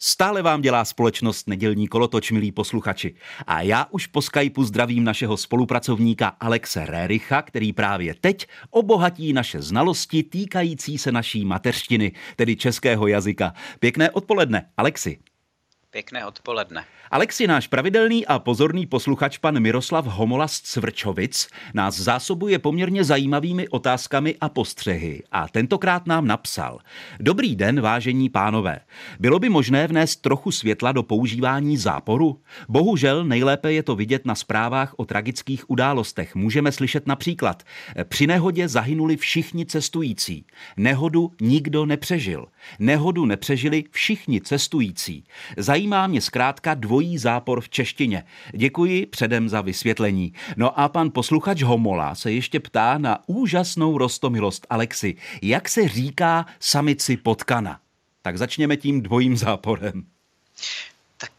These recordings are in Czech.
Stále vám dělá společnost nedělní kolotoč, milí posluchači. A já už po Skypeu zdravím našeho spolupracovníka Alexe Réricha, který právě teď obohatí naše znalosti týkající se naší mateřštiny, tedy českého jazyka. Pěkné odpoledne, Alexi. Pěkné odpoledne. Alexi, náš pravidelný a pozorný posluchač pan Miroslav Homola z Cvrčovic nás zásobuje poměrně zajímavými otázkami a postřehy a tentokrát nám napsal: Dobrý den, vážení pánové. Bylo by možné vnést trochu světla do používání záporu? Bohužel nejlépe je to vidět na zprávách o tragických událostech. Můžeme slyšet například: při nehodě zahynuli všichni cestující. Nehodu nikdo nepřežil. Nehodu nepřežili všichni cestující. Zajímá mě zkrátka dvojí zápor v češtině. Děkuji předem za vysvětlení. No a pan posluchač Homola se ještě ptá na úžasnou roztomilost Alexi. Jak se říká samici potkana? Tak začněme tím dvojím záporem. Tak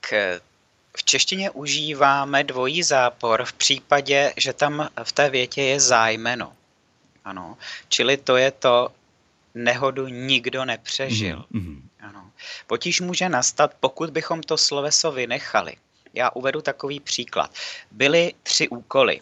v češtině užíváme dvojí zápor v případě, že tam v té větě je zájmeno. Ano, čili to je to: nehodu nikdo nepřežil. Ano. Potíž může nastat, pokud bychom to sloveso vynechali. Já uvedu takový příklad. Byly 3 úkoly.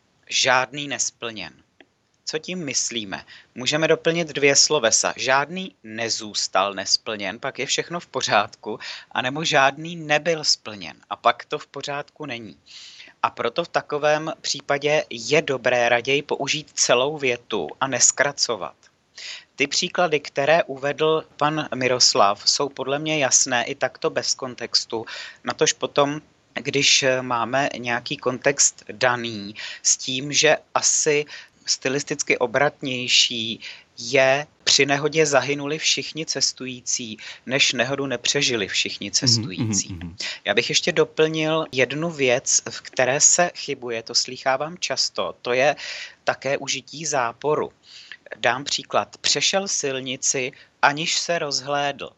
Žádný nesplněn. Co tím myslíme? Můžeme doplnit 2 slovesa. Žádný nezůstal nesplněn, pak je všechno v pořádku, anebo žádný nebyl splněn a pak to v pořádku není. A proto v takovém případě je dobré raději použít celou větu a neskracovat. Ty příklady, které uvedl pan Miroslav, jsou podle mě jasné i takto bez kontextu, natož potom, když máme nějaký kontext daný s tím, že asi stylisticky obratnější je: při nehodě zahynuli všichni cestující, než nehodu nepřežili všichni cestující. Já bych ještě doplnil jednu věc, v které se chybuje, to slýchávám často, to je také užití záporu. Dám příklad. Přešel silnici, aniž se rozhlédl.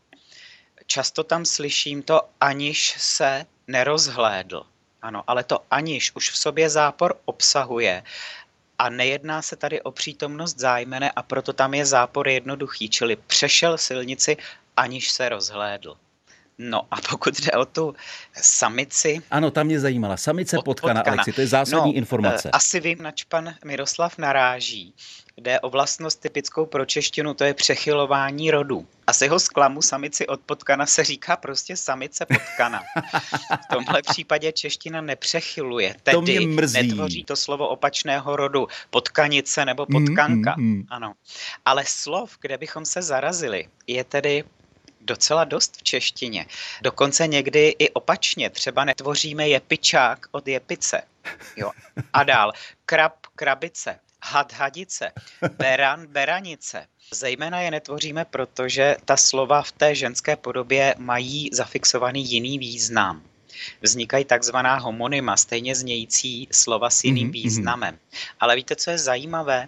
Často tam slyším to aniž se nerozhlédl. Ano, ale to aniž už v sobě zápor obsahuje a nejedná se tady o přítomnost zájmene a proto tam je zápor jednoduchý, čili přešel silnici, aniž se rozhlédl. No a pokud jde o tu samici... Ano, tam mě zajímala. Samice potkana, Alexi, to je zásadní informace. Asi vím, nač pan Miroslav naráží. Jde o vlastnost typickou pro češtinu, to je přechylování rodu. Asi ho zklamu, samici od potkana se říká prostě samice potkana. V tomhle případě čeština nepřechyluje, tedy netvoří to slovo opačného rodu, potkanice nebo potkanka. Ano. Ale slov, kde bychom se zarazili, je tedy docela dost v češtině. Dokonce někdy i opačně. Třeba netvoříme jepičák od jepice. Jo. A dál. Krab, krabice. Had, hadice. Beran, beranice. Zejména je netvoříme, protože ta slova v té ženské podobě mají zafixovaný jiný význam. Vznikají takzvaná homonyma, stejně znějící slova s jiným významem. Ale víte, co je zajímavé?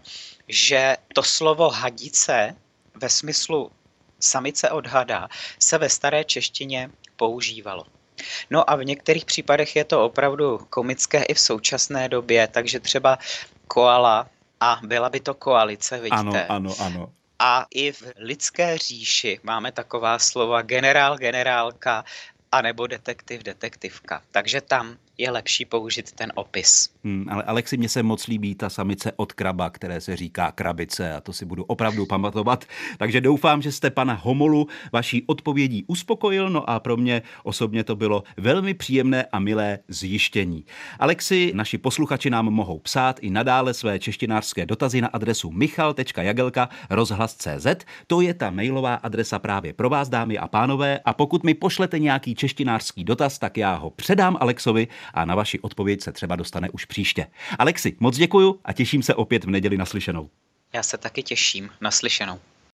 Že to slovo hadice ve smyslu samice od hada se ve staré češtině používalo. No a v některých případech je to opravdu komické i v současné době, takže třeba koala a byla by to koalice, vidíte? Ano. A i v lidské říši máme taková slova generál, generálka, anebo detektiv, detektivka. Takže tam je lepší použít ten opis. Ale Alexi, mně se moc líbí ta samice od kraba, které se říká krabice, a to si budu opravdu pamatovat. Takže doufám, že jste pana Homolu vaší odpovědí uspokojil, no a pro mě osobně to bylo velmi příjemné a milé zjištění. Alexi, naši posluchači nám mohou psát i nadále své češtinářské dotazy na adresu michal.jagelka@rozhlas.cz. To je ta mailová adresa právě pro vás, dámy a pánové, a pokud mi pošlete nějaký češtinářský dotaz, tak já ho předám Alexovi a na vaši odpověď se třeba dostane už příště. Alexi, moc děkuju a těším se opět v neděli naslyšenou. Já se taky těším. Naslyšenou.